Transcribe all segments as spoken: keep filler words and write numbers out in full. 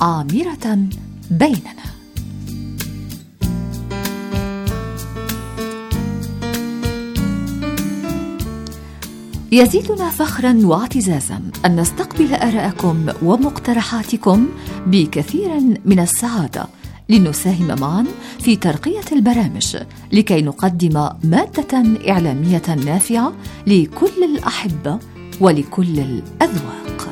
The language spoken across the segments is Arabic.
عامرة بيننا. يزيدنا فخرا واعتزازا أن نستقبل آراءكم ومقترحاتكم بكثير من السعادة، لنساهم معا في ترقية البرامج لكي نقدم مادة إعلامية نافعة لكل الأحبة ولكل الأذواق.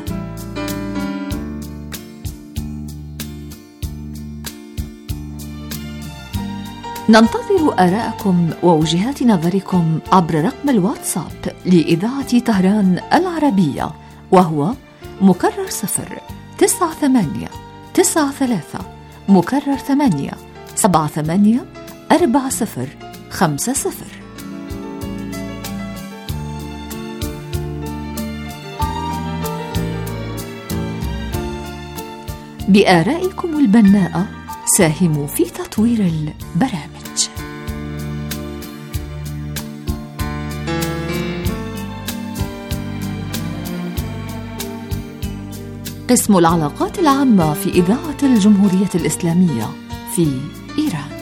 ننتظر آراءكم ووجهات نظركم عبر رقم الواتساب لإذاعة طهران العربية، وهو مكرر صفر تسعة ثمانية تسعة ثلاثة مكرر ثمانية سبعة ثمانية أربعة صفر خمسة صفر. بآرائكم البناءة ساهموا في تطوير البرامج. قسم العلاقات العامة في إذاعة الجمهورية الإسلامية في إيران.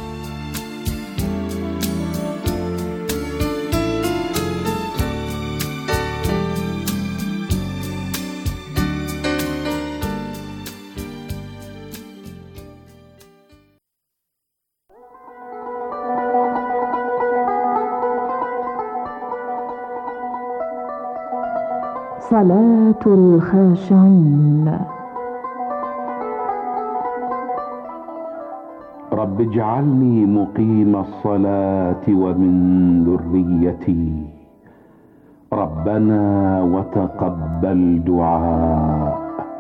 صلاة الخاشعين. رب اجعلني مقيم الصلاة ومن ذريتي، ربنا وتقبل دعاء.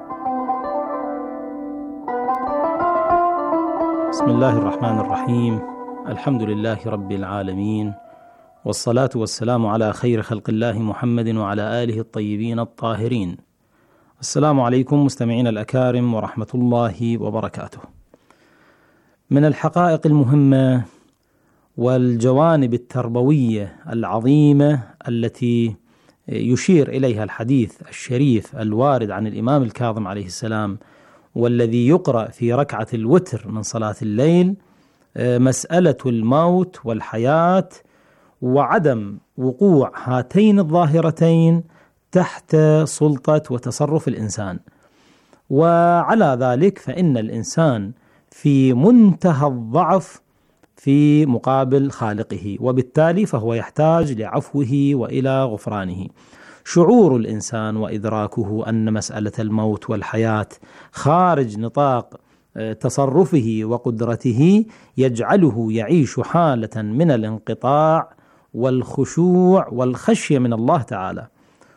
بسم الله الرحمن الرحيم، الحمد لله رب العالمين، والصلاة والسلام على خير خلق الله محمد وعلى آله الطيبين الطاهرين. السلام عليكم مستمعين الأكارم ورحمة الله وبركاته. من الحقائق المهمة والجوانب التربوية العظيمة التي يشير إليها الحديث الشريف الوارد عن الإمام الكاظم عليه السلام، والذي يقرأ في ركعة الوتر من صلاة الليل، مسألة الموت والحياة وعدم وقوع هاتين الظاهرتين تحت سلطة وتصرف الإنسان. وعلى ذلك فإن الإنسان في منتهى الضعف في مقابل خالقه، وبالتالي فهو يحتاج لعفوه وإلى غفرانه. شعور الإنسان وإدراكه أن مسألة الموت والحياة خارج نطاق تصرفه وقدرته يجعله يعيش حالة من الانقطاع والخشوع والخشية من الله تعالى.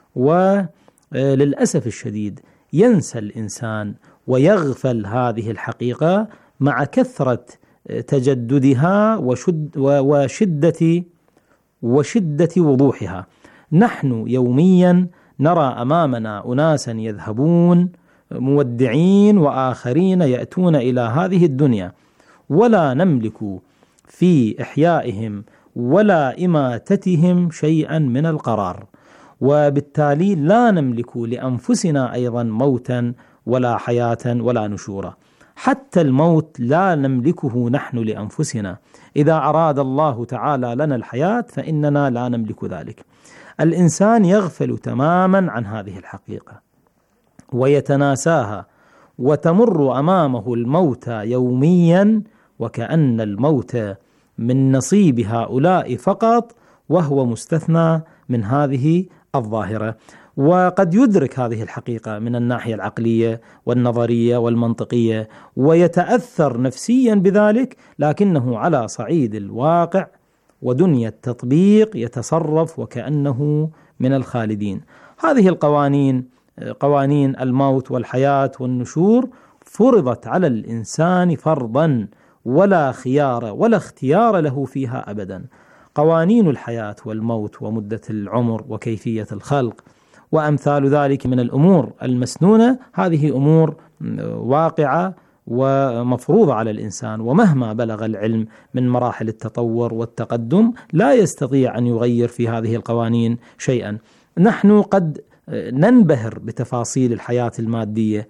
وللأسف الشديد ينسى الإنسان ويغفل هذه الحقيقة مع كثرة تجددها وشد وشدة وشدة وضوحها. نحن يوميا نرى أمامنا أناسا يذهبون مودعين وآخرين يأتون إلى هذه الدنيا، ولا نملك في إحيائهم ولا إماتتهم شيئا من القرار، وبالتالي لا نملك لأنفسنا أيضا موتا ولا حياة ولا نشورا. حتى الموت لا نملكه نحن لأنفسنا. إذا أراد الله تعالى لنا الحياة فإننا لا نملك ذلك. الإنسان يغفل تماما عن هذه الحقيقة ويتناساها، وتمر أمامه الموت يوميا وكأن الموت من نصيب هؤلاء فقط، وهو مستثنى من هذه الظاهرة. وقد يدرك هذه الحقيقة من الناحية العقلية والنظرية والمنطقية ويتأثر نفسيا بذلك، لكنه على صعيد الواقع ودنيا التطبيق يتصرف وكأنه من الخالدين. هذه القوانين، قوانين الموت والحياة والنشور، فرضت على الإنسان فرضا ولا خيار ولا اختيار له فيها أبدا. قوانين الحياة والموت ومدة العمر وكيفية الخلق وأمثال ذلك من الأمور المسنونة، هذه أمور واقعة ومفروضة على الإنسان، ومهما بلغ العلم من مراحل التطور والتقدم لا يستطيع أن يغير في هذه القوانين شيئا. نحن قد ننبهر بتفاصيل الحياة المادية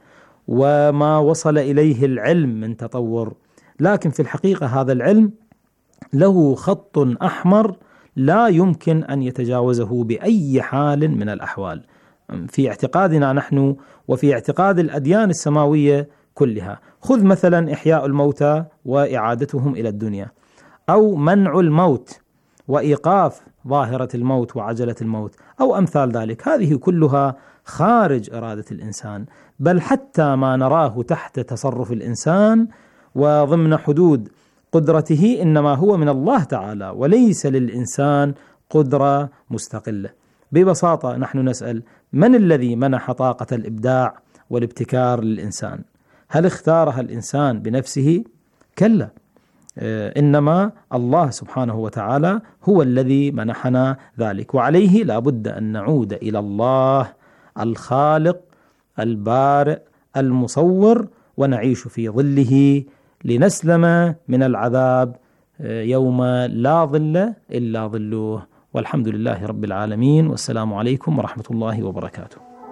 وما وصل إليه العلم من تطور، لكن في الحقيقة هذا العلم له خط أحمر لا يمكن أن يتجاوزه بأي حال من الأحوال في اعتقادنا نحن وفي اعتقاد الأديان السماوية كلها. خذ مثلا إحياء الموتى وإعادتهم إلى الدنيا، أو منع الموت وإيقاف ظاهرة الموت وعجلة الموت، أو أمثال ذلك. هذه كلها خارج إرادة الإنسان، بل حتى ما نراه تحت تصرف الإنسان وضمن حدود قدرته إنما هو من الله تعالى، وليس للإنسان قدرة مستقلة. ببساطة نحن نسأل: من الذي منح طاقة الإبداع والابتكار للإنسان؟ هل اختارها الإنسان بنفسه؟ كلا، إنما الله سبحانه وتعالى هو الذي منحنا ذلك، وعليه لا بد أن نعود إلى الله الخالق البارئ المصور، ونعيش في ظله لنسلم من العذاب يوم لا ظل إلا ظله. والحمد لله رب العالمين، والسلام عليكم ورحمة الله وبركاته.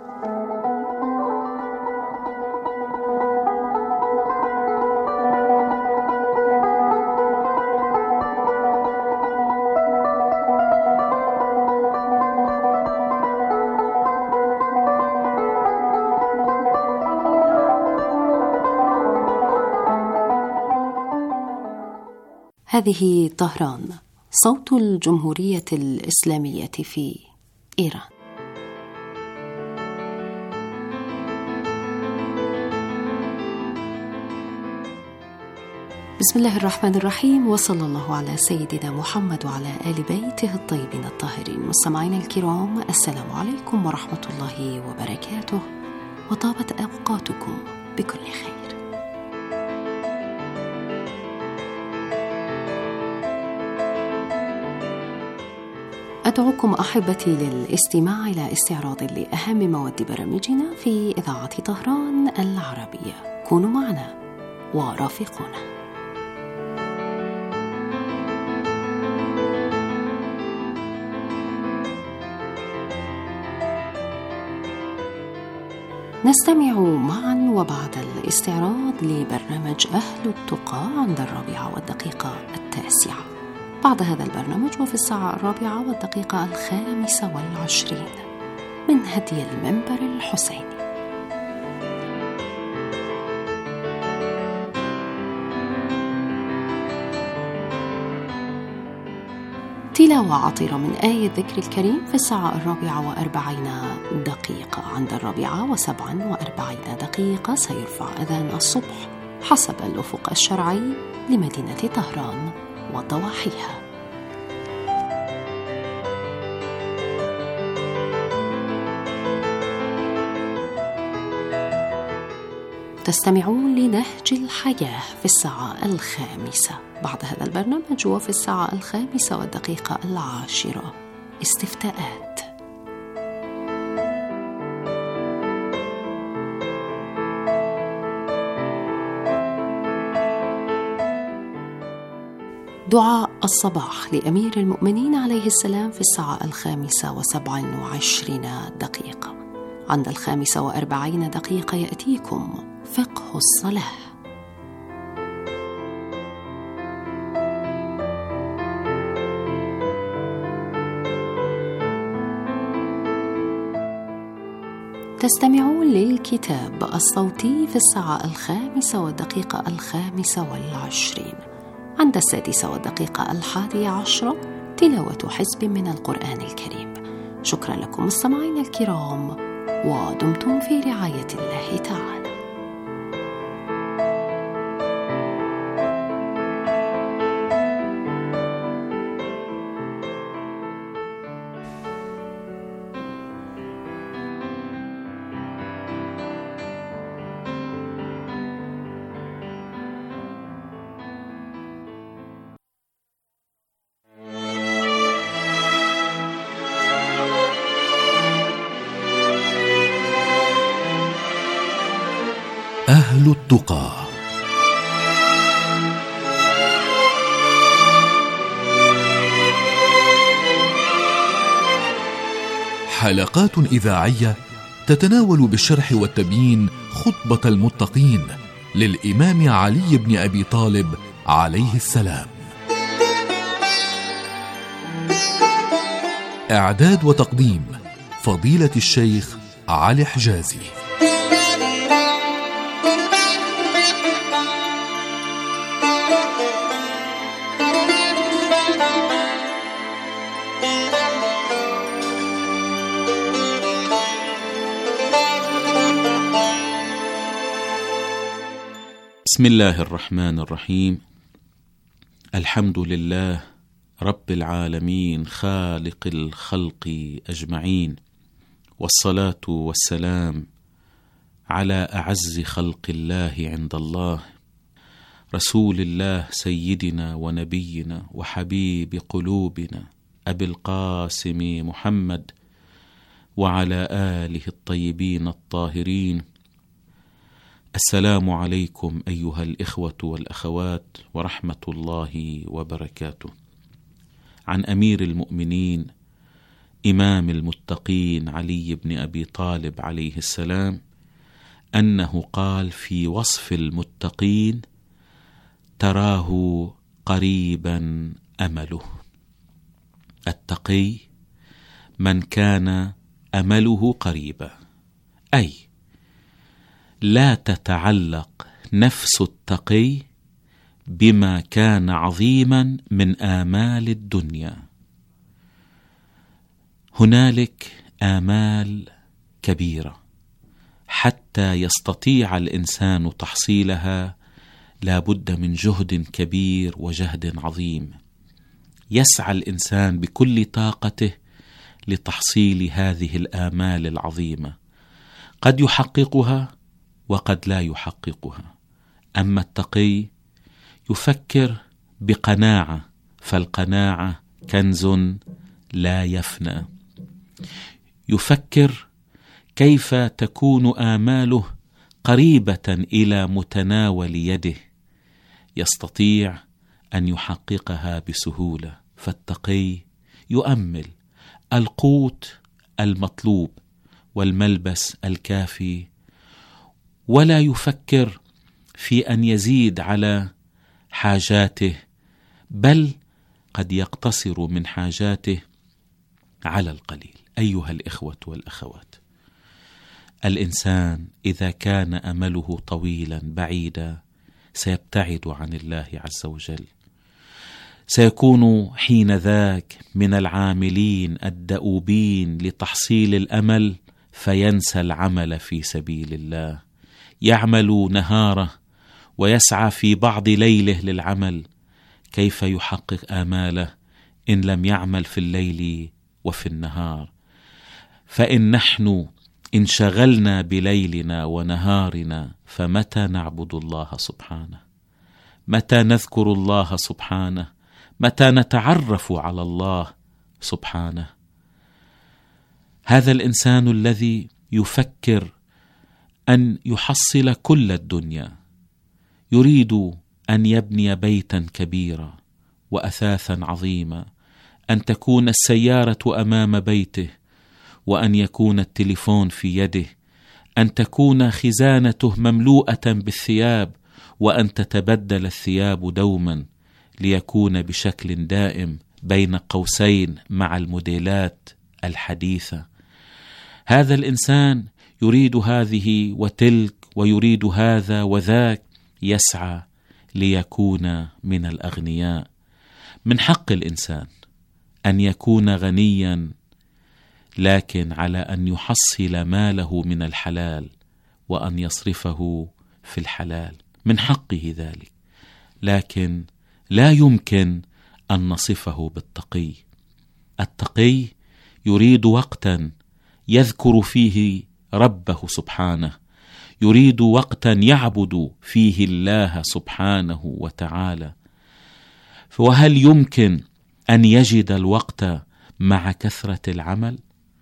هذه طهران، صوت الجمهورية الإسلامية في إيران. بسم الله الرحمن الرحيم، وصلى الله على سيدنا محمد وعلى آل بيته الطيبين الطاهرين. مستمعينا الكرام، السلام عليكم ورحمة الله وبركاته، وطابت أوقاتكم بكل خير. أدعوكم أحبتي للاستماع إلى استعراض لأهم مواد برامجنا في إذاعة طهران العربية. كونوا معنا ورافقونا. نستمع معا وبعد الاستعراض لبرنامج أهل التقى عند الرابعة والدقيقة التاسعة. بعد هذا البرنامج وفي الساعة الرابعة والدقيقة الخامسة والعشرين من هدي المنبر الحسيني. تلاوة عطرة من آية الذكر الكريم في الساعة الرابعة وأربعين دقيقة. عند الرابعة وسبعا وأربعين دقيقة سيرفع أذان الصبح حسب الأفق الشرعي لمدينة طهران وضواحيها. تستمعون لنهج الحياة في الساعة الخامسة. بعد هذا البرنامج وفي الساعة الخامسة والدقيقة العاشرة استفتاءات. دعاء الصباح لأمير المؤمنين عليه السلام في الساعة الخامسة وسبع وعشرين دقيقة. عند الخامسة وأربعين دقيقة يأتيكم فقه الصلاة. تستمعون للكتاب الصوتي في الساعة الخامسة والدقيقة الخامسة والعشرين. عند السادسة والدقيقة الحادية عشرة تلاوة حزب من القرآن الكريم. شكرا لكم مستمعين الكرام، ودمتم في رعاية الله تعالى. أهل التقى. حلقات إذاعية تتناول بالشرح والتبيين خطبة المتقين للإمام علي بن أبي طالب عليه السلام. إعداد وتقديم فضيلة الشيخ علي حجازي. بسم الله الرحمن الرحيم. الحمد لله رب العالمين خالق الخلق أجمعين، والصلاة والسلام على أعز خلق الله عند الله، رسول الله سيدنا ونبينا وحبيب قلوبنا أبي القاسم محمد، وعلى آله الطيبين الطاهرين. السلام عليكم أيها الإخوة والأخوات ورحمة الله وبركاته. عن أمير المؤمنين إمام المتقين علي بن أبي طالب عليه السلام أنه قال في وصف المتقين: تراه قريبا أمله. التقي من كان أمله قريبا، أي لا تتعلق نفس التقي بما كان عظيما من آمال الدنيا. هنالك آمال كبيرة حتى يستطيع الإنسان تحصيلها لا بد من جهد كبير وجهد عظيم. يسعى الإنسان بكل طاقته لتحصيل هذه الآمال العظيمة، قد يحققها وقد لا يحققها. أما التقي يفكر بقناعة، فالقناعة كنز لا يفنى. يفكر كيف تكون آماله قريبة إلى متناول يده، يستطيع أن يحققها بسهولة. فالتقي يؤمل القوت المطلوب والملبس الكافي، ولا يفكر في أن يزيد على حاجاته، بل قد يقتصر من حاجاته على القليل. أيها الإخوة والأخوات، الإنسان إذا كان أمله طويلا بعيدا سيبتعد عن الله عز وجل، سيكون حين ذاك من العاملين الدؤوبين لتحصيل الأمل، فينسى العمل في سبيل الله. يعمل نهاره ويسعى في بعض ليله للعمل، كيف يحقق آماله إن لم يعمل في الليل وفي النهار؟ فإن نحن انشغلنا بليلنا ونهارنا، فمتى نعبد الله سبحانه؟ متى نذكر الله سبحانه؟ متى نتعرف على الله سبحانه؟ هذا الإنسان الذي يفكر أن يحصل كل الدنيا، يريد أن يبني بيتا كبيرا وأثاثا عظيما، أن تكون السيارة أمام بيته، وأن يكون التليفون في يده، أن تكون خزانته مملوءة بالثياب، وأن تتبدل الثياب دوما ليكون بشكل دائم بين قوسين مع الموديلات الحديثة. هذا الإنسان يريد هذه وتلك، ويريد هذا وذاك، يسعى ليكون من الأغنياء. من حق الإنسان أن يكون غنيا، لكن على أن يحصل ماله من الحلال وأن يصرفه في الحلال، من حقه ذلك، لكن لا يمكن أن نصفه بالتقي. التقي يريد وقتا يذكر فيه ربه سبحانه، يريد وقتا يعبد فيه الله سبحانه وتعالى. وهل يمكن أن يجد الوقت مع كثرة العمل؟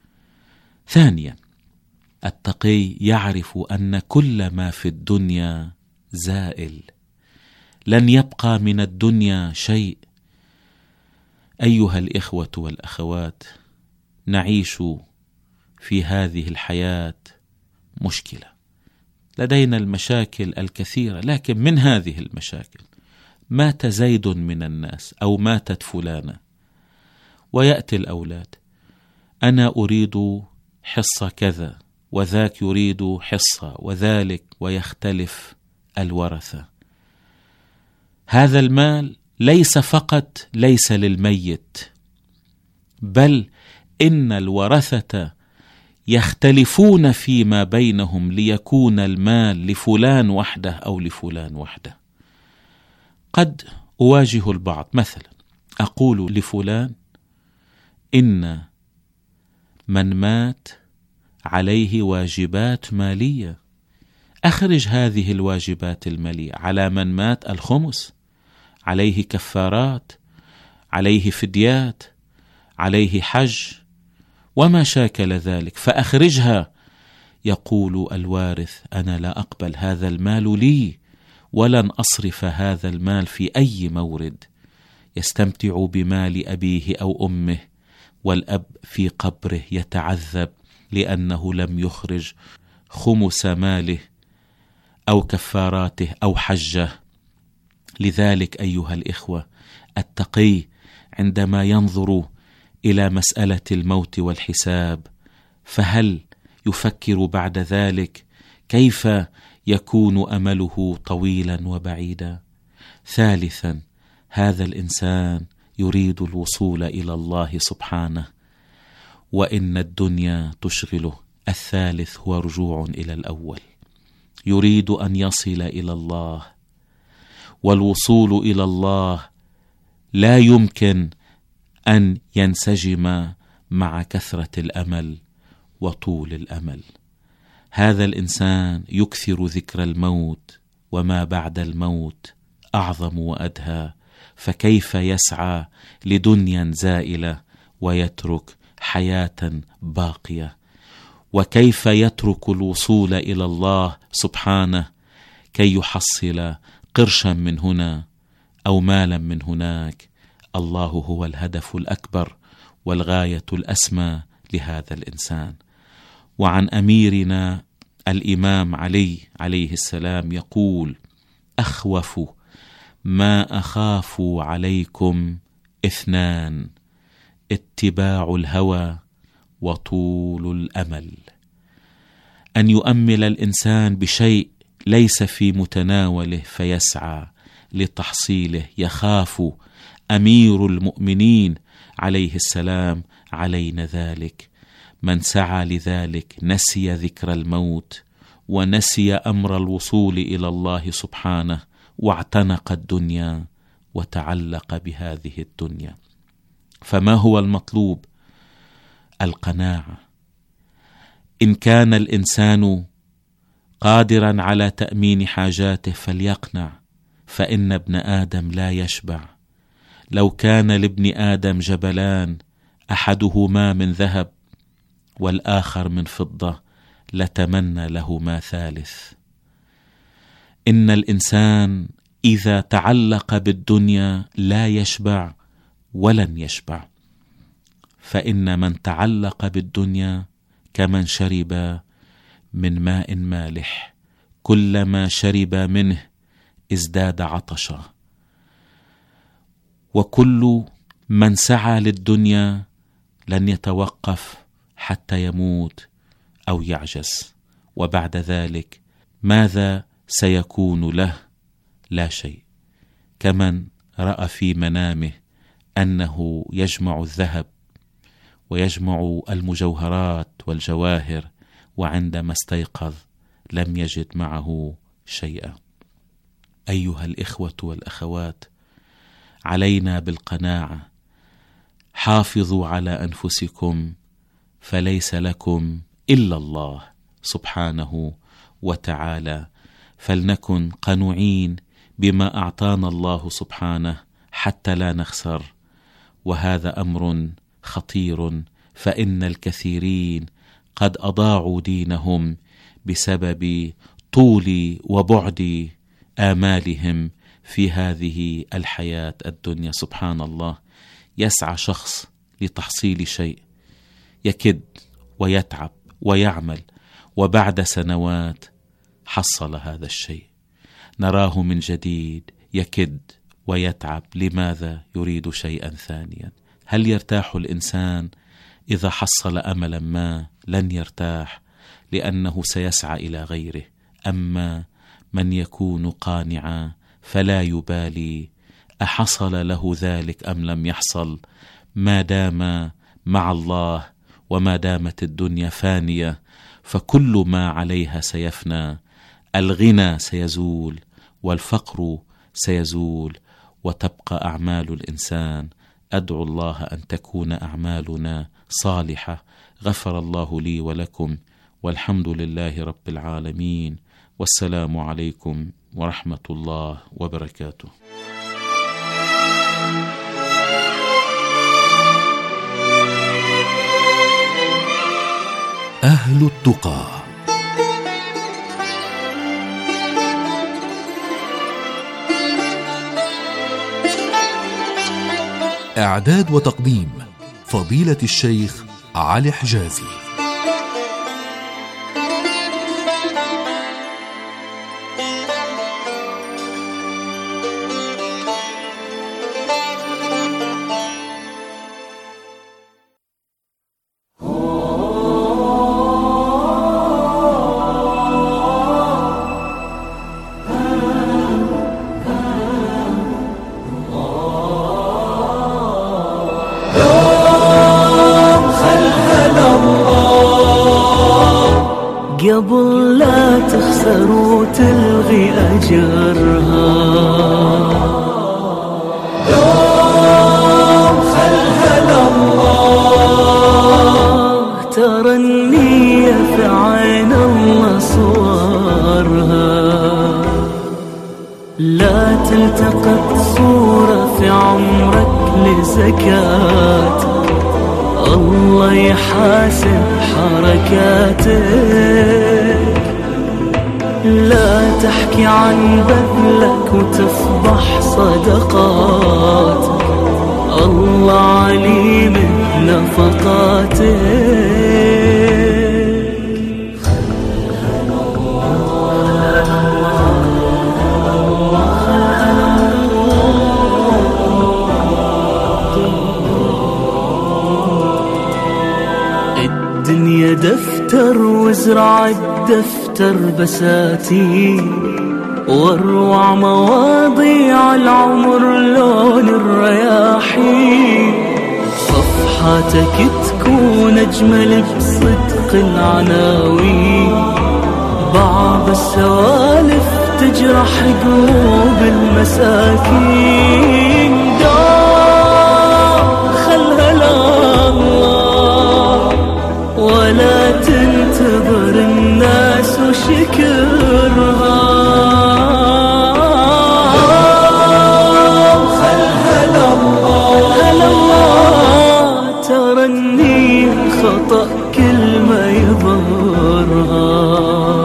ثانيا، التقي يعرف أن كل ما في الدنيا زائل، لن يبقى من الدنيا شيء. أيها الإخوة والأخوات، نعيش في هذه الحياة مشكلة، لدينا المشاكل الكثيرة، لكن من هذه المشاكل مات زيد من الناس أو ماتت فلانة، ويأتي الأولاد: أنا أريد حصة كذا، وذاك يريد حصة، وذلك، ويختلف الورثة. هذا المال ليس فقط ليس للميت، بل إن الورثة يختلفون فيما بينهم ليكون المال لفلان وحده أو لفلان وحده. قد أواجه البعض مثلا أقول لفلان: إن من مات عليه واجبات مالية، أخرج هذه الواجبات المالية. على من مات الخمس، عليه كفارات، عليه فديات، عليه حج وما شاكل ذلك، فأخرجها. يقول الوارث: أنا لا أقبل، هذا المال لي، ولن أصرف هذا المال في أي مورد. يستمتع بمال أبيه أو أمه، والأب في قبره يتعذب لأنه لم يخرج خمس ماله أو كفاراته أو حجه. لذلك أيها الإخوة، التقي عندما ينظر إلى مسألة الموت والحساب، فهل يفكر بعد ذلك كيف يكون أمله طويلا وبعيدا؟ ثالثا، هذا الإنسان يريد الوصول إلى الله سبحانه، وإن الدنيا تشغله. الثالث هو رجوع إلى الأول، يريد أن يصل إلى الله، والوصول إلى الله لا يمكن أن ينسجم مع كثرة الأمل وطول الأمل. هذا الإنسان يكثر ذكر الموت، وما بعد الموت أعظم وأدهى، فكيف يسعى لدنيا زائلة ويترك حياة باقية؟ وكيف يترك الوصول إلى الله سبحانه كي يحصل قرشا من هنا أو مالا من هناك؟ الله هو الهدف الأكبر والغاية الأسمى لهذا الإنسان. وعن أميرنا الإمام علي عليه السلام يقول: أخوف ما أخاف عليكم اثنان: اتباع الهوى وطول الأمل. أن يؤمل الإنسان بشيء ليس في متناوله فيسعى لتحصيله. يخاف أمير المؤمنين عليه السلام علينا ذلك. من سعى لذلك نسي ذكر الموت، ونسي أمر الوصول إلى الله سبحانه، واعتنق الدنيا وتعلق بهذه الدنيا. فما هو المطلوب؟ القناعة. إن كان الإنسان قادرا على تأمين حاجاته فليقنع، فإن ابن آدم لا يشبع. لو كان لابن آدم جبلان، أحدهما من ذهب والآخر من فضة، لتمنى لهما ثالث. إن الإنسان إذا تعلق بالدنيا لا يشبع ولن يشبع، فإن من تعلق بالدنيا كمن شرب من ماء مالح، كلما شرب منه ازداد عطشا. وكل من سعى للدنيا لن يتوقف حتى يموت أو يعجز، وبعد ذلك ماذا سيكون له؟ لا شيء. كمن رأى في منامه أنه يجمع الذهب ويجمع المجوهرات والجواهر، وعندما استيقظ لم يجد معه شيئا. أيها الإخوة والأخوات، علينا بالقناعة. حافظوا على أنفسكم، فليس لكم إلا الله سبحانه وتعالى. فلنكن قنوعين بما أعطانا الله سبحانه حتى لا نخسر، وهذا أمر خطير، فإن الكثيرين قد أضاعوا دينهم بسبب طول وبعد آمالهم في هذه الحياة الدنيا. سبحان الله، يسعى شخص لتحصيل شيء، يكد ويتعب ويعمل، وبعد سنوات حصل هذا الشيء. نراه من جديد يكد ويتعب. لماذا؟ يريد شيئا ثانيا. هل يرتاح الإنسان إذا حصل أملا ما؟ لن يرتاح، لأنه سيسعى إلى غيره. أما من يكون قانعا فلا يبالي أحصل له ذلك أم لم يحصل، ما دام مع الله وما دامت الدنيا فانية، فكل ما عليها سيفنى. الغنى سيزول والفقر سيزول وتبقى أعمال الإنسان. أدعو الله أن تكون أعمالنا صالحة. غفر الله لي ولكم، والحمد لله رب العالمين، والسلام عليكم ورحمة الله وبركاته. أهل التقى. إعداد وتقديم فضيلة الشيخ علي حجازي. قبل لا تخسر وتلغي أجرها، دوم خلها لله، ترى النية في عين الله صورها. لا تلتقط صورة في عمرك لزكاتك، الله يحاسب حركاتك. لا تحكي عن بذلك وتفضح صدقاتك، الله عليم نفقاتك. الدنيا دفتر وازرع الدفتر بساتين، واروع مواضيع العمر لون الرياحين. صفحاتك تكون اجمل بصدق العناوين، بعض السوالف تجرح قلوب المساكين. دار خلها لله، ولا تنتظر الناس وشكرها. خلها لله، ترى النية خطأ كل ما يظهرها.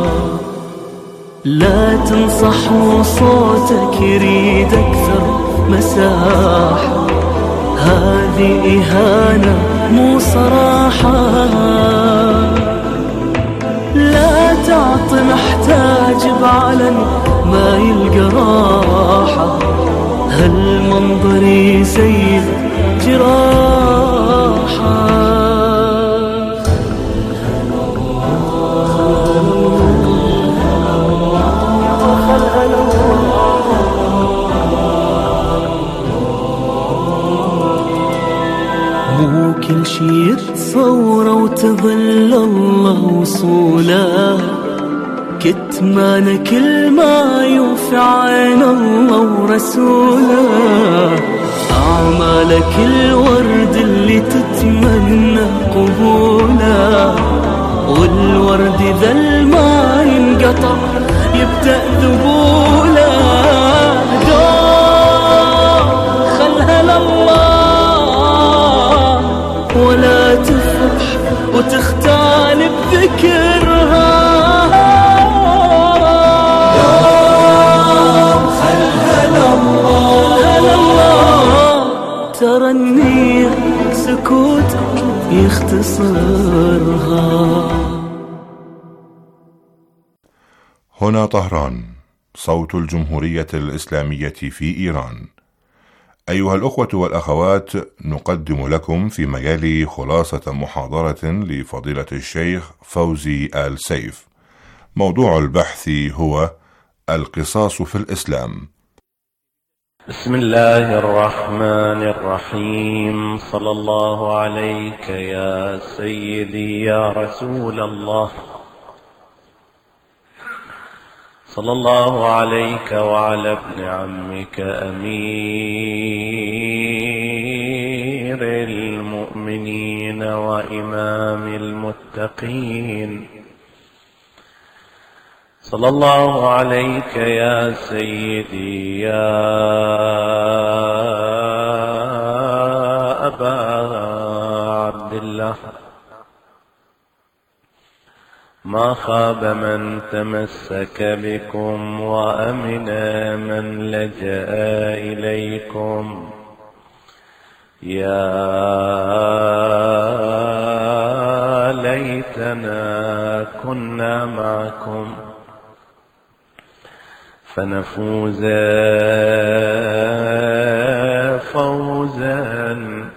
لا تنصح وصوتك يريد أكثر مساحة، هذه إهانة مو صراحة. لا تعطي محتاج بعلن ما يلقى راحة، هالمنظر يزيد جراحة. مو كل شي يتصور وتظل الله وصوله، كتمان كل ما يوفي عين الله ورسوله. أعمالك الورد اللي تتمنى قبوله، والورد ذا ما ينقطع يبدأ ذبوله. خلها لله، ولا تفرح وتختال بذكرها. خلها لله، ترى النية سكوتك يختصرها. هنا طهران، صوت الجمهورية الإسلامية في إيران. أيها الأخوة والأخوات، نقدم لكم في مجال خلاصة محاضرة لفضيلة الشيخ فوزي آل سيف. موضوع البحث هو القصاص في الإسلام. بسم الله الرحمن الرحيم. صلى الله عليك يا سيدي يا رسول الله، صلى الله عليك وعلى ابن عمك أمير المؤمنين وإمام المتقين، صلى الله عليك يا سيدي يا أبا عبد الله. ما خاب من تمسك بكم وأمن من لجأ إليكم، يا ليتنا كنا معكم فنفوز فوزا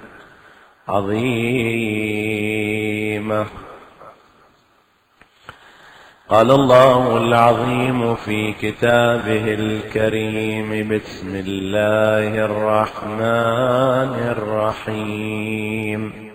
عظيما. قال الله العظيم في كتابه الكريم: بسم الله الرحمن الرحيم.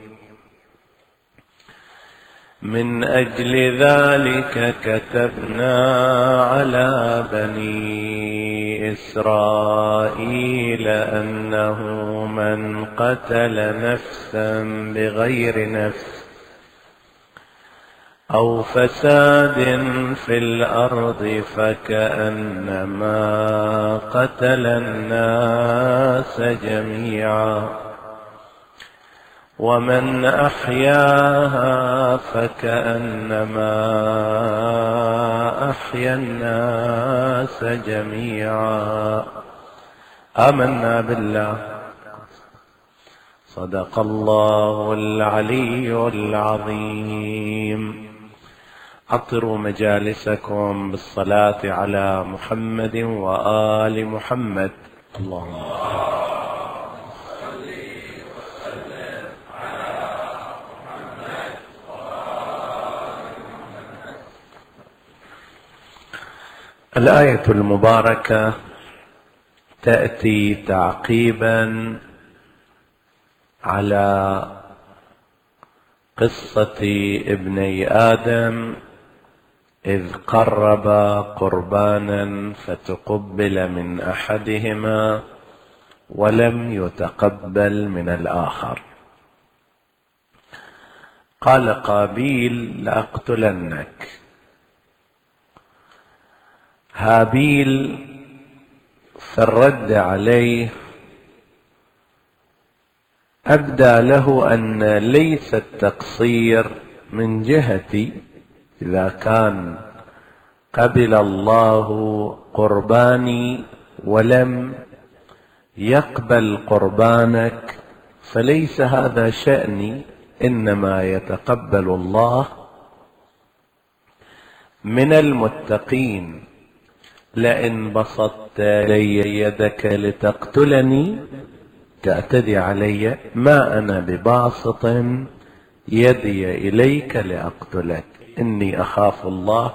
من أجل ذلك كتبنا على بني إسرائيل أنه من قتل نفسا بغير نفس أو فساد في الأرض فكأنما قتل الناس جميعا، ومن أحياها فكأنما أحيا الناس جميعا. آمنا بالله. صدق الله العلي العظيم. عطروا مجالسكم بالصلاة على محمد وآل محمد. اللهم صل وسلم على محمد وآل محمد. الآية المباركة تأتي تعقيبا على قصة ابني آدم إذ قربا قربانا فتقبل من أحدهما ولم يتقبل من الآخر. قال قابيل: لأقتلنك. هابيل في الرد عليه أبدى له أن ليس التقصير من جهتي، إذا كان قبل الله قرباني ولم يقبل قربانك فليس هذا شأني، إنما يتقبل الله من المتقين. لئن بسطت لي يدك لتقتلني تعتدي علي، ما أنا بباسط يدي إليك لأقتلك، إني أخاف الله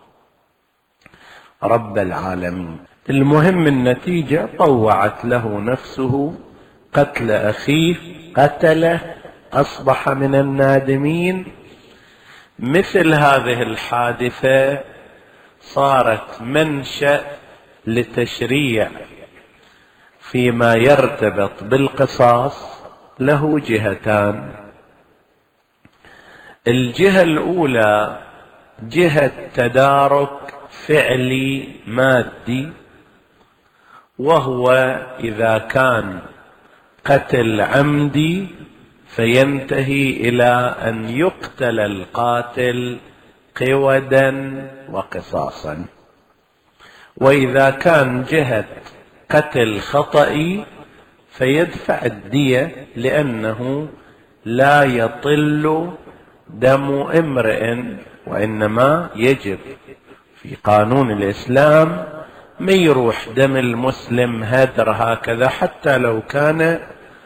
رب العالمين. المهم النتيجة، طوعت له نفسه قتل أخيه، قتله، أصبح من النادمين. مثل هذه الحادثة صارت منشأ لتشريع فيما يرتبط بالقصاص له جهتان. الجهة الأولى جهة تدارك فعلي مادي، وهو إذا كان قتل عمدي فينتهي إلى أن يقتل القاتل قودا وقصاصا، وإذا كان جهة قتل خطئي فيدفع الدية، لأنه لا يطل دم امرئ، وإنما يجب في قانون الإسلام ما يروح دم المسلم هدر هكذا حتى لو كان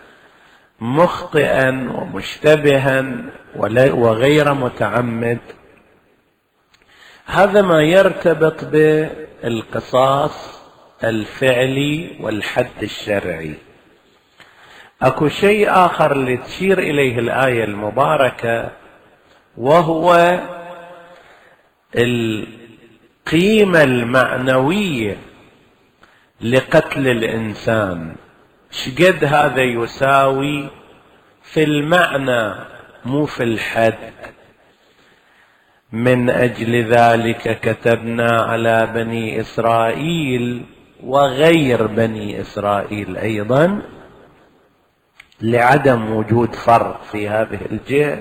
مخطئا ومشتبها وغير متعمد. هذا ما يرتبط بالقصاص الفعلي والحد الشرعي. اكو شيء اخر لتشير اليه الايه المباركه، وهو القيمه المعنويه لقتل الانسان. شقد هذا يساوي في المعنى مو في الحد. من اجل ذلك كتبنا على بني اسرائيل وغير بني اسرائيل ايضا، لعدم وجود فرق في هذه الجهة،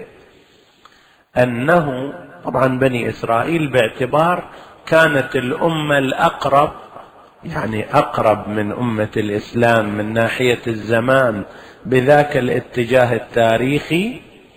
أنه طبعا بني إسرائيل باعتبار كانت الأمة الأقرب، يعني أقرب من أمة الإسلام من ناحية الزمان بذاك الاتجاه التاريخي،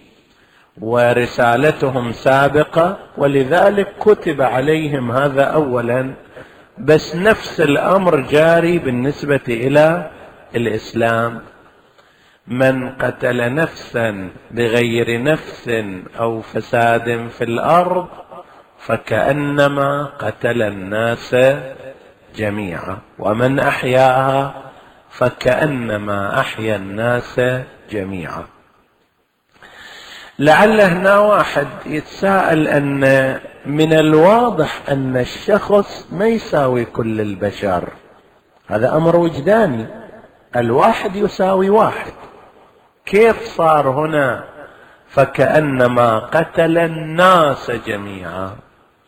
ورسالتهم سابقة، ولذلك كتب عليهم هذا أولا. بس نفس الأمر جاري بالنسبة إلى الإسلام. من قتل نفسا بغير نفس أو فساد في الأرض فكأنما قتل الناس جميعا، ومن أحياها فكأنما أحيا الناس جميعا. لعل هنا واحد يتساءل أن من الواضح أن الشخص ما يساوي كل البشر، هذا أمر وجداني، الواحد يساوي واحد، كيف صار هنا فكأنما قتل الناس جميعا؟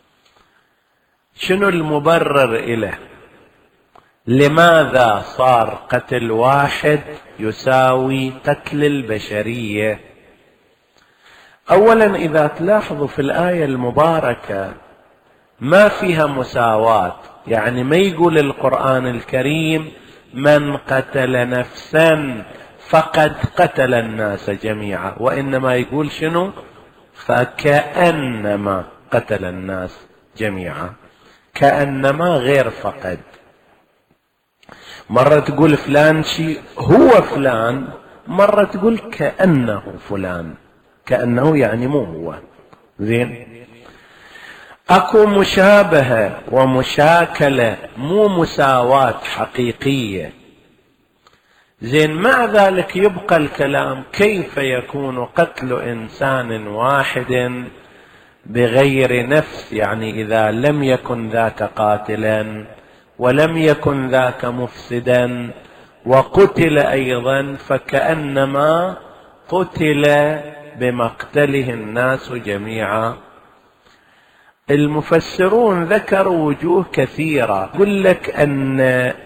شنو المبرر إله؟ لماذا صار قتل واحد يساوي قتل البشرية؟ أولا إذا تلاحظوا في الآية المباركة ما فيها مساواة، يعني ما يقول القرآن الكريم من قتل نفسا فقد قتل الناس جميعا، وإنما يقول شنو؟ فكأنما قتل الناس جميعا. كأنما غير فقد. مرة تقول فلان شيء هو فلان، مرة تقول كأنه فلان، كأنه يعني مو هو. زين، اكو مشابهة ومشاكلة، مو مساواة حقيقية. زين، مع ذلك يبقى الكلام كيف يكون قتل إنسان واحد بغير نفس، يعني إذا لم يكن ذاك قاتلا ولم يكن ذاك مفسدا وقتل أيضا فكأنما قتل بمقتله الناس جميعا. المفسرون ذكروا وجوه كثيرة، يقول لك أن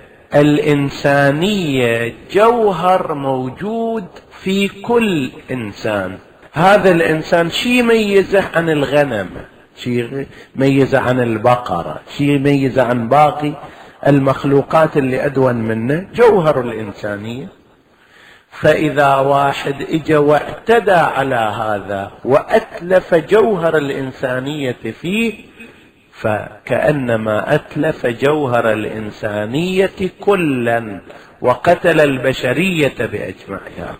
الإنسانية جوهر موجود في كل إنسان. هذا الإنسان شي يميزه عن الغنم، شي يميزه عن البقرة، شي يميزه عن باقي المخلوقات اللي أدون منه، جوهر الإنسانية. فإذا واحد اجى واعتدى على هذا وأتلف جوهر الإنسانية فيه فكأنما أتلف جوهر الإنسانية كلا وقتل البشرية بأجمعها.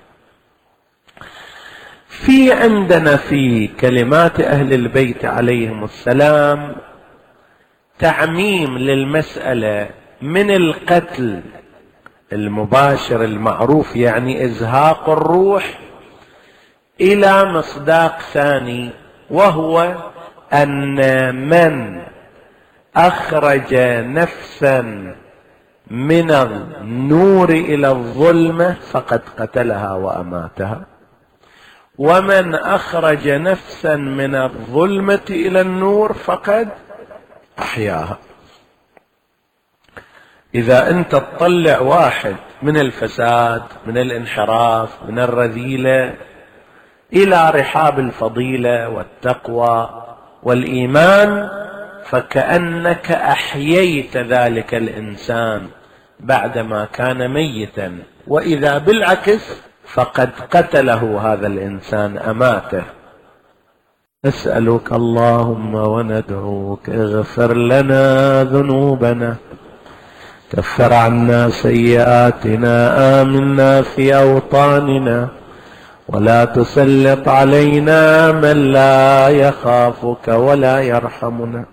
في عندنا في كلمات أهل البيت عليهم السلام تعميم للمسألة من القتل المباشر المعروف، يعني إزهاق الروح، إلى مصداق ثاني، وهو أن من أخرج نفسا من النور إلى الظلمة فقد قتلها وأماتها، ومن أخرج نفسا من الظلمة إلى النور فقد أحياها. إذا أنت تطلع واحد من الفساد، من الانحراف، من الرذيلة إلى رحاب الفضيلة والتقوى والإيمان، فكأنك أحييت ذلك الإنسان بعدما كان ميتا، وإذا بالعكس فقد قتله هذا الإنسان، أماته. نسألك اللهم وندعوك اغفر لنا ذنوبنا، كفر عنا سيئاتنا، آمنا في أوطاننا، ولا تسلط علينا من لا يخافك ولا يرحمنا،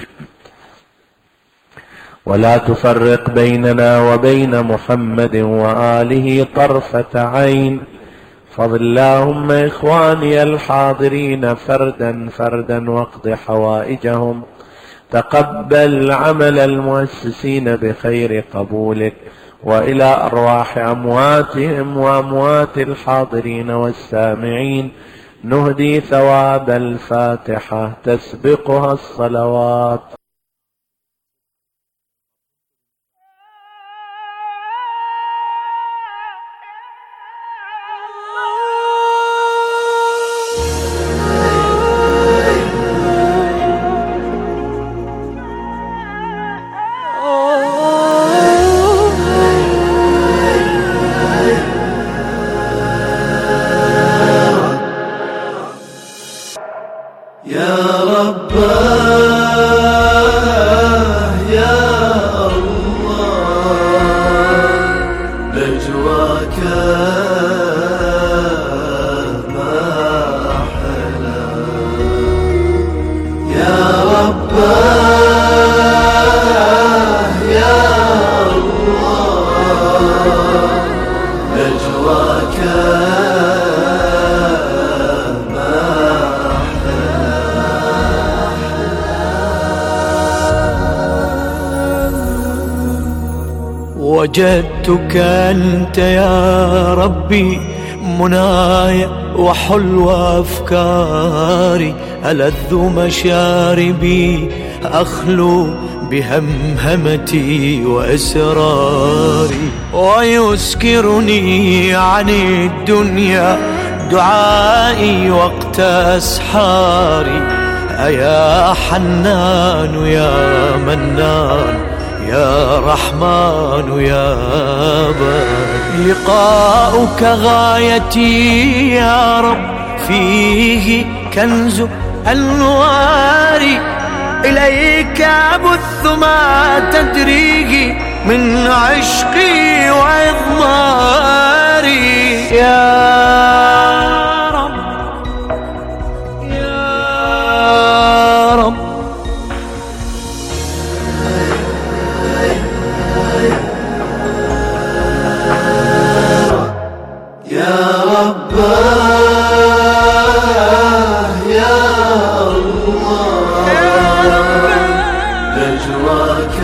ولا تفرق بيننا وبين محمد وآله طرفة عين. فضل اللهم إخواني الحاضرين فردا فردا واقض حوائجهم، تقبل عمل المؤسسين بخير قبولك، وإلى أرواح أمواتهم وأموات الحاضرين والسامعين نهدي ثواب الفاتحة تسبقها الصلوات. وجدتك أنت يا ربي منايا وحلو أفكاري، ألذ مشاربي أخلو بهمهمتي وإسراري، ويسكرني عن الدنيا دعائي وقت أسحاري. أيا حنان يا منان يا رحمن يا بار، لقاؤك غايتي يا رب، فيه كنز أنواري، إليك أبث ما تدريه من عشقي وإضماري. يا رب يا رب يا رب يا الله نجواك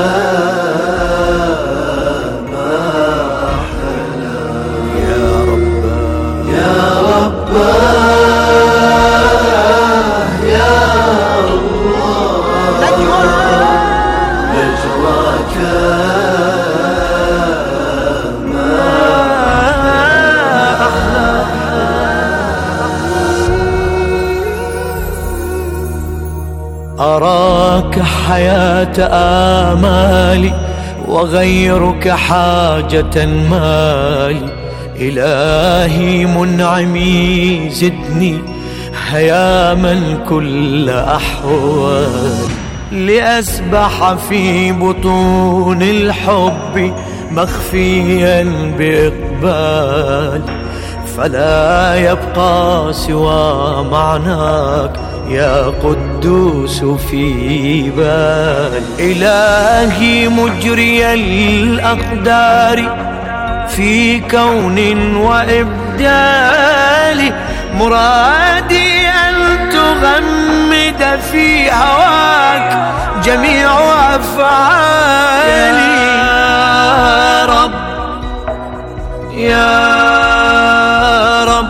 ما أحلى. يا رب يا رب يا الله نجواك أراك حياة آمالي وغيرك حاجة مالي، إلهي منعمي زدني هياما كل أحوال، لأسبح في بطون الحب مخفيا بإقبال، فلا يبقى سوى معناك يا قدوس في بال. إلهي مجري الأقدار في كون وإبدال، مرادي أن تغمد في هواك جميع أفعالي. يا رب يا رب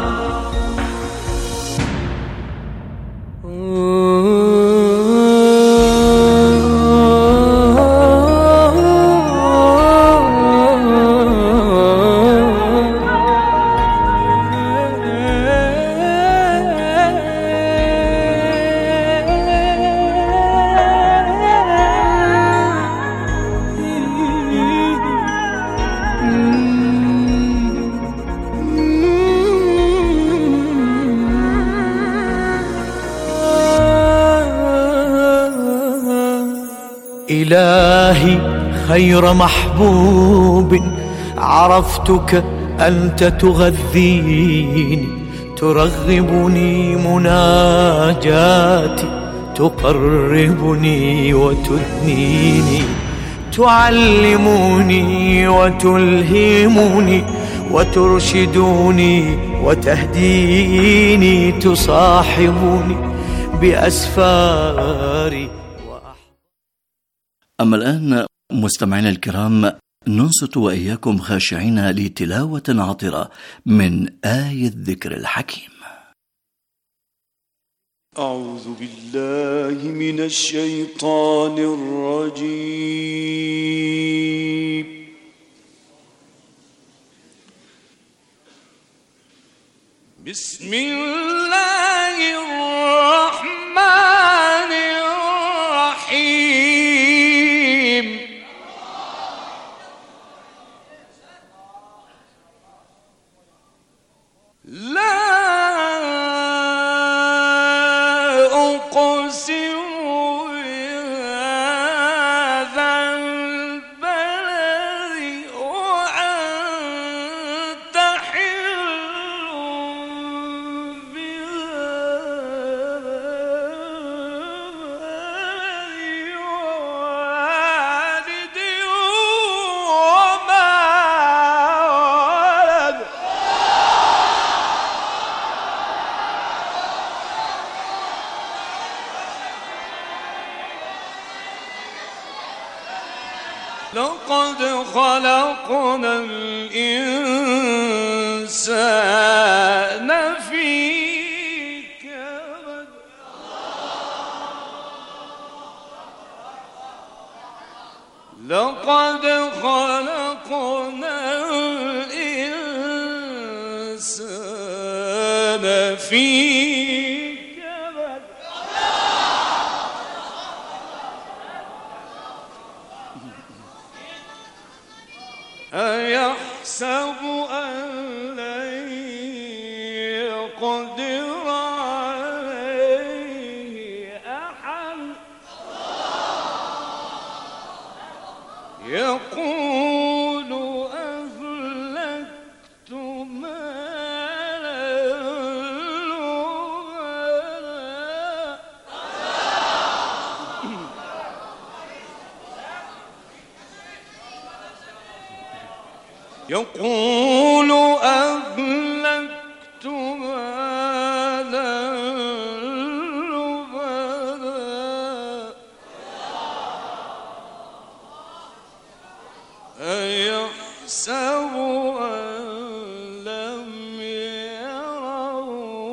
إلهي خير محبوب عرفتك أنت تغذيني، ترغبني مناجاتي، تقربني وتدنيني، تعلمني وتلهمني وترشدني وتهديني، تصاحبني بأسفاري. أما الآن مستمعينا الكرام ننصت وإياكم خاشعين لتلاوة عطرة من آية الذكر الحكيم. أعوذ بالله من الشيطان الرجيم. بسم الله الرحمن الرحيم. لا لقد خلقنا الإنسان في كبد. لقد خلقنا الإنسان في أيحسب أن لن يقدر عليه أحد، يقول أهلكت مالا لبدا. يقول أهلكت مالا لبدا. أيحسب أن لم يره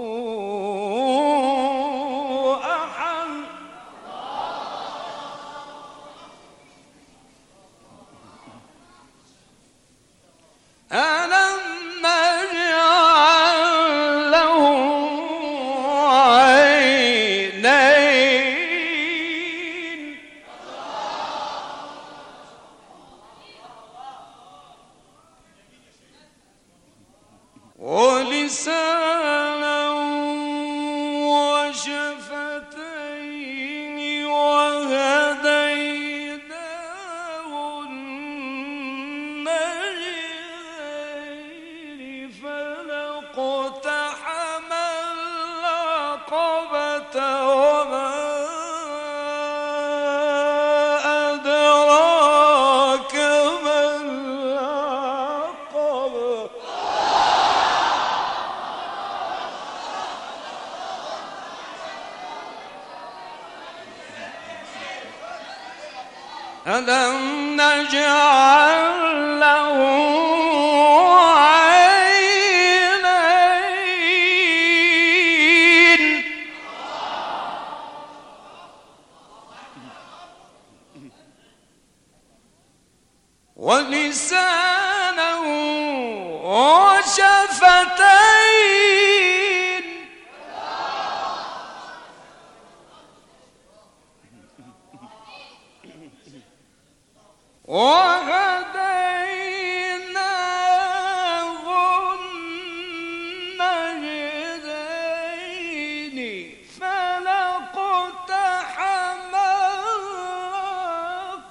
أحد. ألم نجعل له عينين ولسانا وشفتين وهديناه النجدين، فلاقتحم العقبة وما أدراك ما العقبة. ألم نجعل له عينين ولسانا وشفتين وهديناه النجدين، فلاقتحم العقبة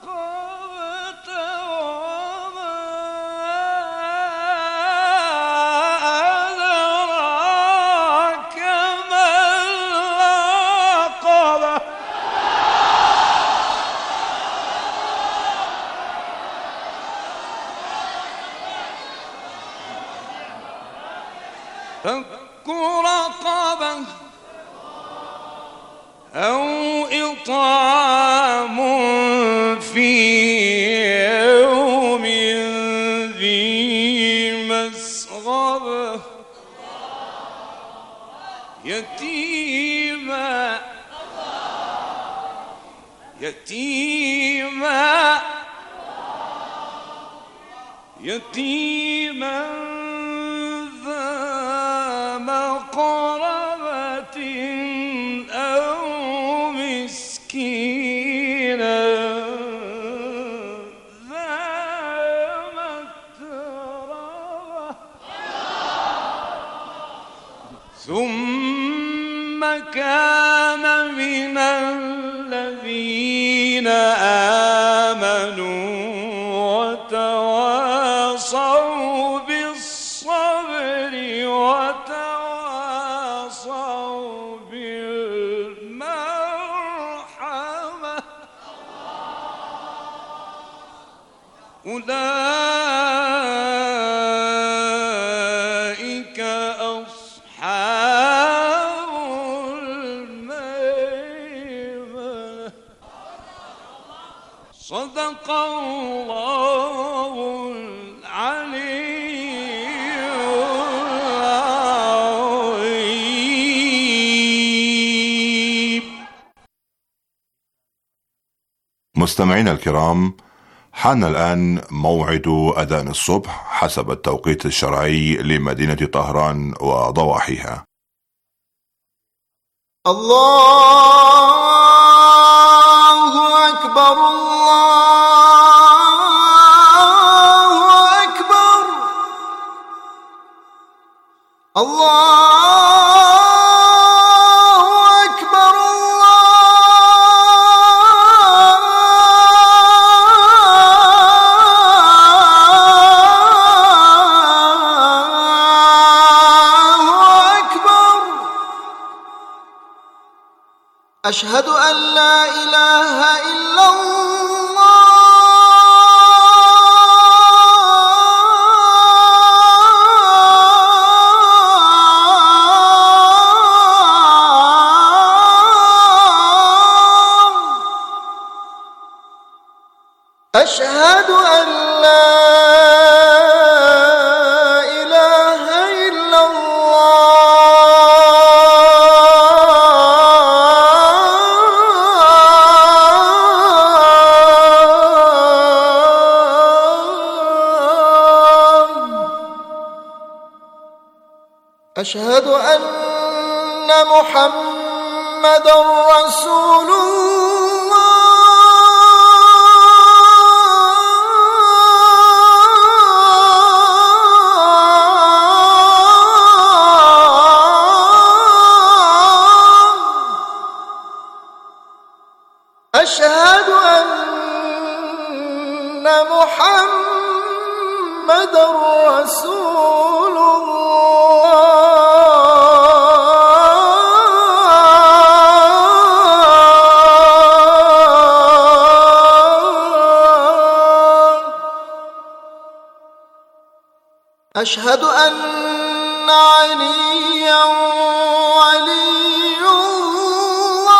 فك رقبة أو إطعام في يوم ذي مسغبة يتيما يتيما يتيما ذا مقربة أو مسكينا ذا متربة ثم كان من الذين آمنوا وتواصوا بالصبر وتواصوا بالمرحمة أولئك أصحاب الميمنة. صدق الله العلي العظيم. مستمعينا الكرام، حان الآن موعد أذان الصبح حسب التوقيت الشرعي لمدينة طهران وضواحيها. الله أكبر الله أكبر الله أشهد أن لا إله إلا الله أشهد أن لا أشهد أن محمدًا رسول الله. أشهد أن محمدًا رسول الله. أشهد أن عليا ولي الله.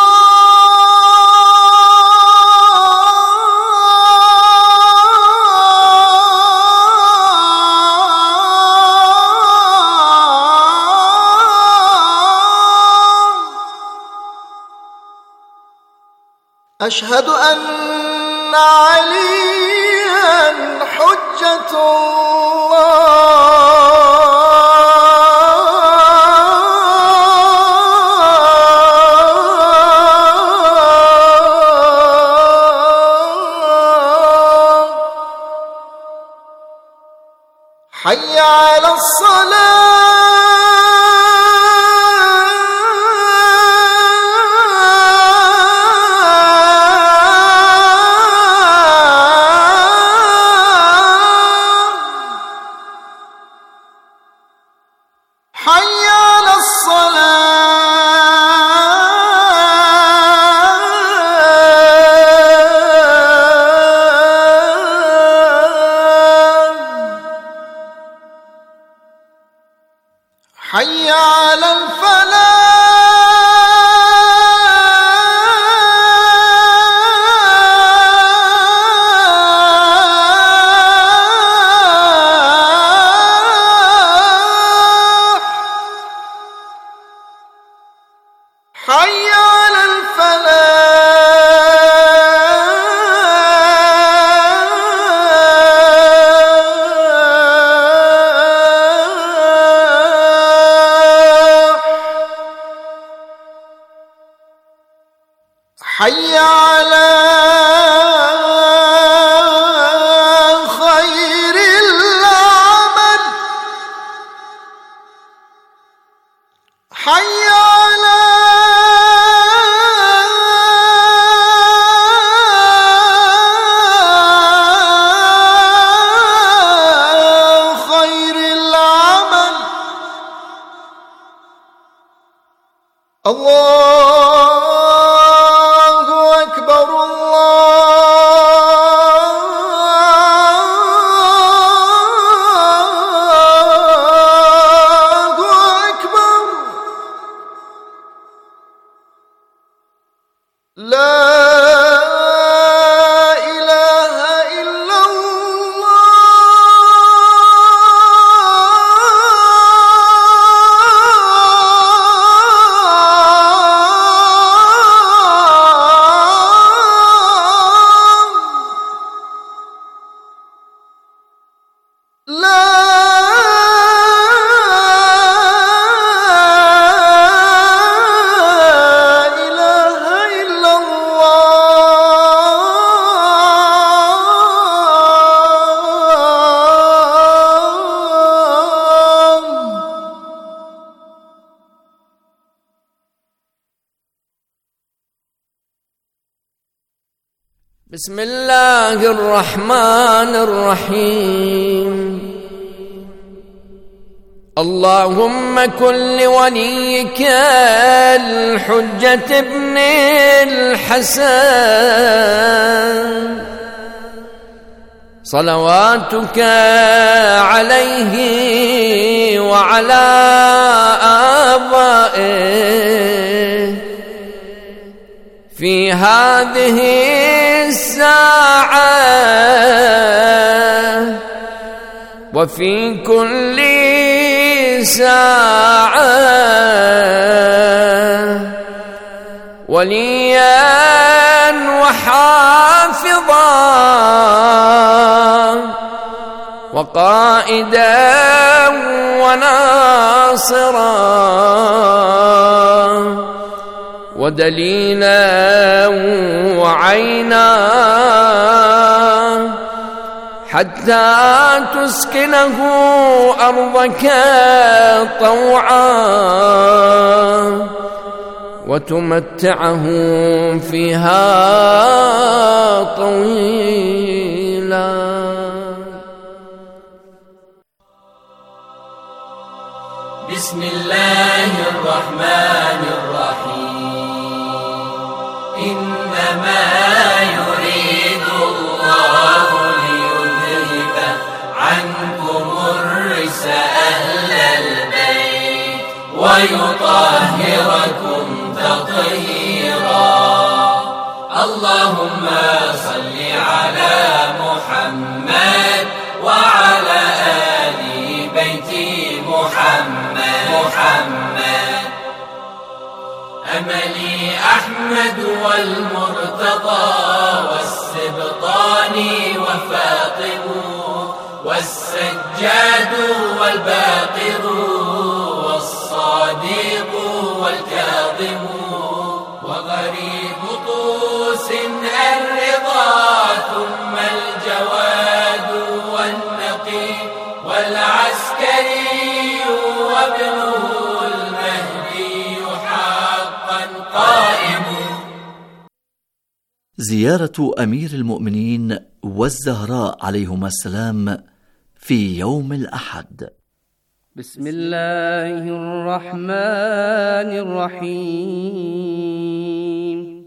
أشهد أن عليا حجة الله. حي على الصلاة. حي على الصلاة. حي على الفلاح حي على حي على خير العمل حي على خير العمل الله بسم الله الرحمن الرحيم. اللهم كن لوليك الحجة ابن الحسن صلواتك عليه وعلى آبائه في هذه الساعة وفي كل ساعة وليا وحافظا وقائدا وناصرا ودليلا وعينا حتى تسكنه أرضك طوعا وتمتعه فيها طويلا. بسم الله الرحمن الرحيم. إنما يريد الله ليذهب عنكم الرجس أهل البيت ويطهركم تطهيرا. اللهم صل على محمد وعلى آل بيت محمد محمد. أملي أحمد والمرتضى والسبطان وفاطم والسجاد والباقر والصادق والكاظم وغريب طوس الرضا ثم الجواد والنقي والعسكري وابنه المهدي حقا قائم. زيارة أمير المؤمنين والزهراء عليهما السلام في يوم الأحد. بسم الله الرحمن الرحيم.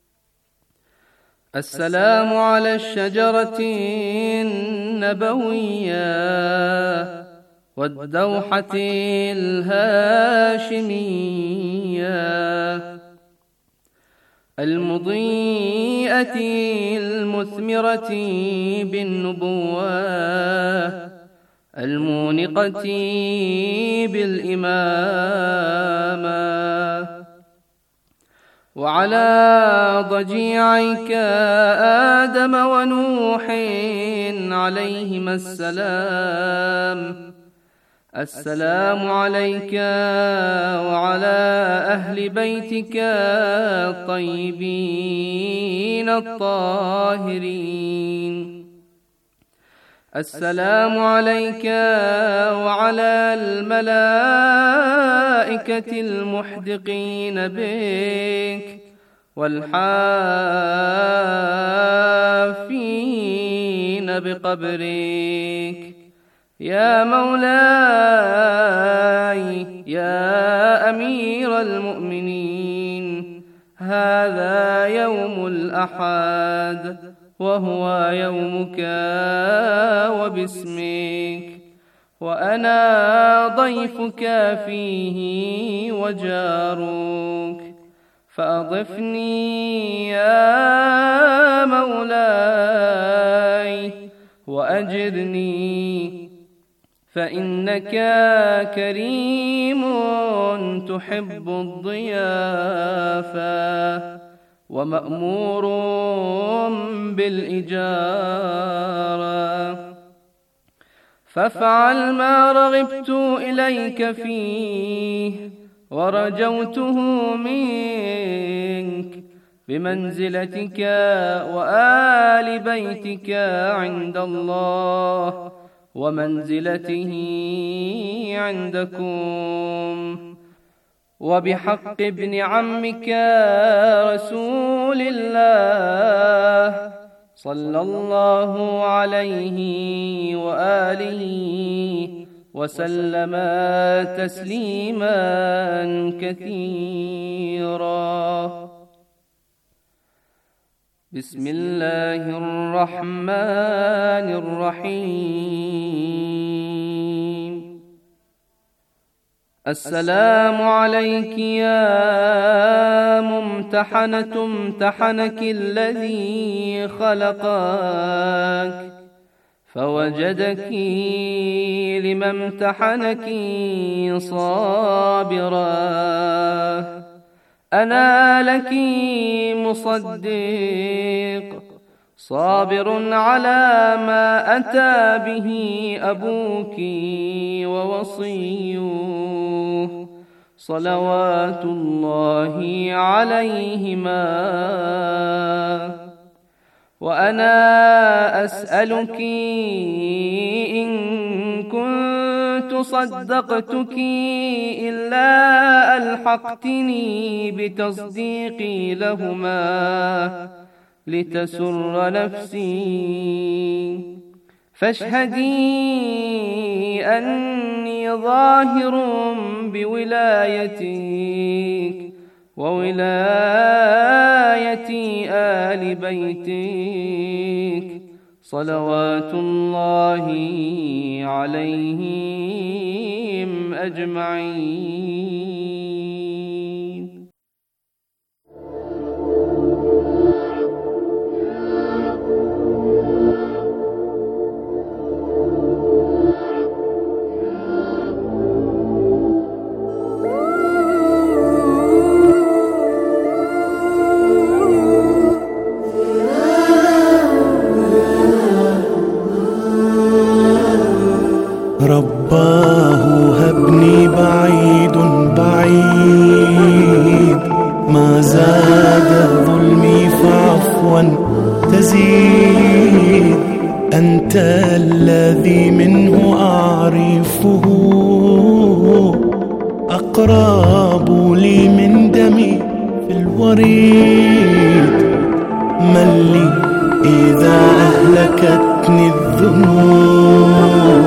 السلام على الشجرة النبوية والدوحة الهاشمية المضيئة المثمرة بالنبوة المونقة بالإمامة وعلى ضجيعيك آدم ونوح عليهما السلام السلام عليك وعلى أهل بيتك الطيبين الطاهرين السلام عليك وعلى الملائكة المحدقين بك والحافين بقبرك يا مولاي يا أمير المؤمنين. هذا يوم الأحد وهو يومك وباسمك وأنا ضيفك فيه وجارك فأضفني يا مولاي وأجرني فإنك كريم تحب الضيافة ومأمور بالإجارة فافعل ما رغبت إليك فيه ورجوته منك بمنزلتك وآل بيتك عند الله ومنزلته عندكم وبحق ابن عمك رسول الله صلى الله عليه وآله وسلم تسليما كثيرا. بسم الله الرحمن الرحيم. السلام عليك يا ممتحنة امتحنك الذي خلقك فوجدك لما امتحنك صابرا. أنا لك مصدق صابر على ما أتى به أبوك ووصيه صلوات الله عليهما. وأنا أسألك إن كنت صدقتك إلا ألحقتني بتصديقي لهما لتسر نفسي فاشهدي أني ظاهر بولايتك وولاية آل بيتك صلوات الله عليهم أجمعين. رباه هبني بعيد بعيد ما زاد ظلمي فعفوا تزيد. أنت الذي منه أعرفه أقرب لي من دمي في الوريد. من لي إذا أهلكتني الذنوب